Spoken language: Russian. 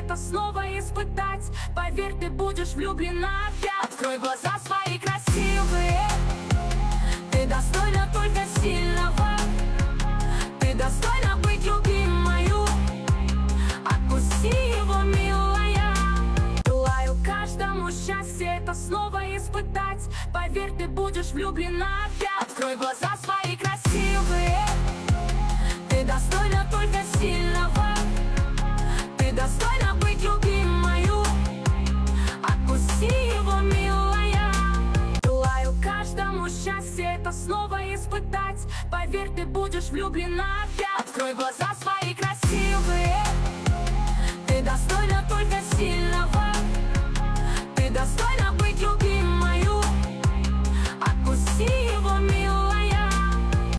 это снова испытать. Поверь, ты будешь влюблена опять. Открой глаза свои красивые, ты достойна только сильного. Ты достойна быть любимою, отпусти его, милая. Желаю каждому счастья это снова испытать. Поверь, ты будешь влюблена опять. Открой глаза свои красивые, ты достойна только сильного. Ты достойна быть любимою, отпусти его, милая. Желаю каждому счастья это снова испытать. Поверь, ты будешь влюблена опять. Открой глаза свои красивые, ты достойна только сильного. Ты достойна